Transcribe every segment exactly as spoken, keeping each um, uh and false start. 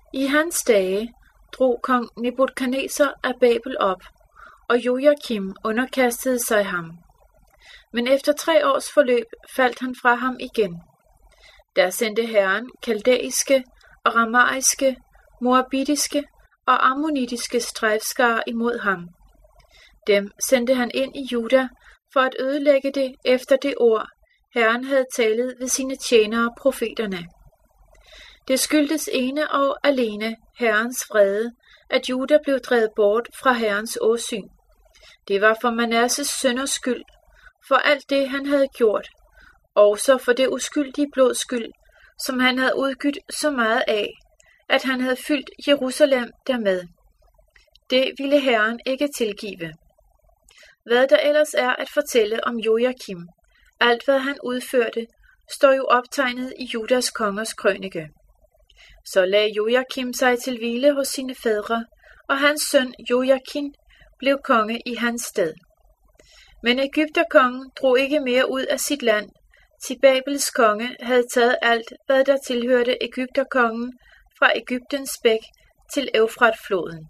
I hans dage drog kong Nebukadnesar af Babel op, og Jojakim underkastede sig ham. Men efter tre års forløb faldt han fra ham igen. Der sendte Herren kaldæiske, aramaiske, moabitiske og ammonitiske strejfskarer imod ham. Dem sendte han ind i Juda for at ødelægge det efter det ord, Herren havde talet ved sine tjenere profeterne. Det skyldtes ene og alene Herrens vrede, at Juda blev drevet bort fra Herrens åsyn. Det var for Manasses sønners skyld, for alt det han havde gjort, også for det uskyldige blods skyld, som han havde udgydt så meget af, at han havde fyldt Jerusalem dermed. Det ville Herren ikke tilgive. Hvad der ellers er at fortælle om Jojakim, alt hvad han udførte, står jo optegnet i Judas kongers krønike. Så lagde Jojakim sig til hvile hos sine fædre, og hans søn Jojakin blev konge i hans sted. Men Egypterkongen drog ikke mere ud af sit land, til Babels konge havde taget alt, hvad der tilhørte Egypterkongen fra Egyptens bæk til Eufratfloden.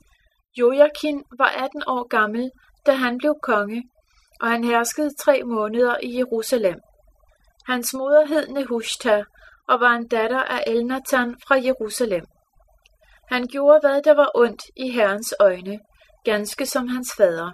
Jojakin var atten år gammel, da han blev konge, og han herskede tre måneder i Jerusalem. Hans moder hed Nehushta og var en datter af Elnatan fra Jerusalem. Han gjorde, hvad der var ondt i Herrens øjne, ganske som hans fader.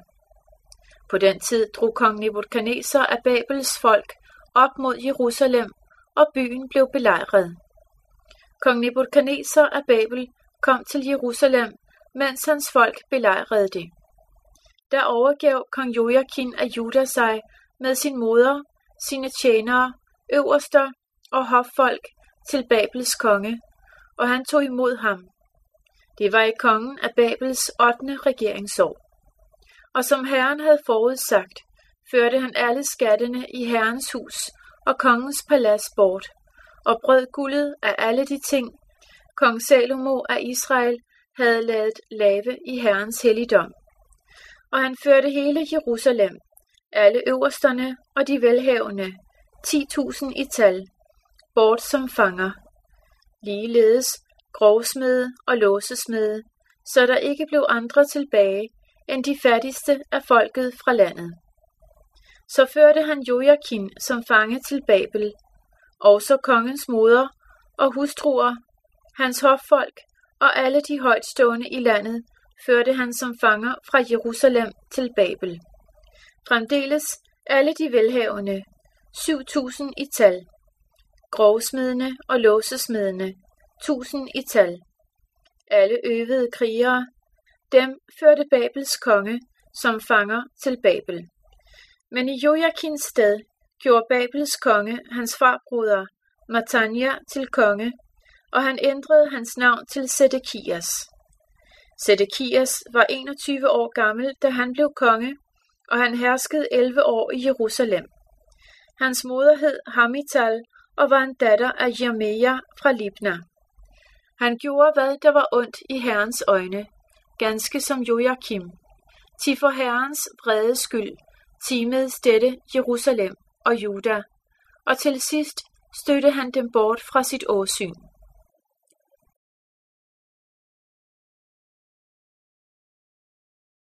På den tid drog kong Nebukadnesar af Babels folk op mod Jerusalem, og byen blev belejret. Kong Nebukadnesar af Babel kom til Jerusalem, mens hans folk belejrede det. Der overgav kong Jojakin af Juda sig med sin moder, sine tjenere, øverster og hoffolk til Babels konge, og han tog imod ham. Det var i kongen af Babels ottende regeringsår. Og som Herren havde forudsagt, førte han alle skattene i Herrens hus og kongens palads bort, og brød guldet af alle de ting, kong Salomo af Israel havde ladet lave i Herrens helligdom. Og han førte hele Jerusalem, alle øversterne og de velhavende, ti tusind i tal, bort som fanger. Ligeledes grovsmede og låsesmede, så der ikke blev andre tilbage end de fattigste af folket fra landet. Så førte han Jojakin som fange til Babel, også kongens moder og hustruer, hans hoffolk og alle de højtstående i landet, førte han som fanger fra Jerusalem til Babel. Fremdeles alle de velhavende, syv tusind i tal, grovsmedene og låsesmedene, tusind i tal. Alle øvede krigere, dem førte Babels konge som fanger til Babel. Men i Jojakins sted gjorde Babels konge hans farbroder Matanja til konge, og han ændrede hans navn til Sedekias. Sedekias var enogtyve år gammel, da han blev konge, og han herskede elleve år i Jerusalem. Hans moder hed Hamital og var en datter af Jeremia fra Libna. Han gjorde, hvad der var ondt i Herrens øjne, ganske som Jojakim. Til for Herrens vrede skyld timedes dette Jerusalem og Juda, og til sidst stødte han dem bort fra sit åsyn.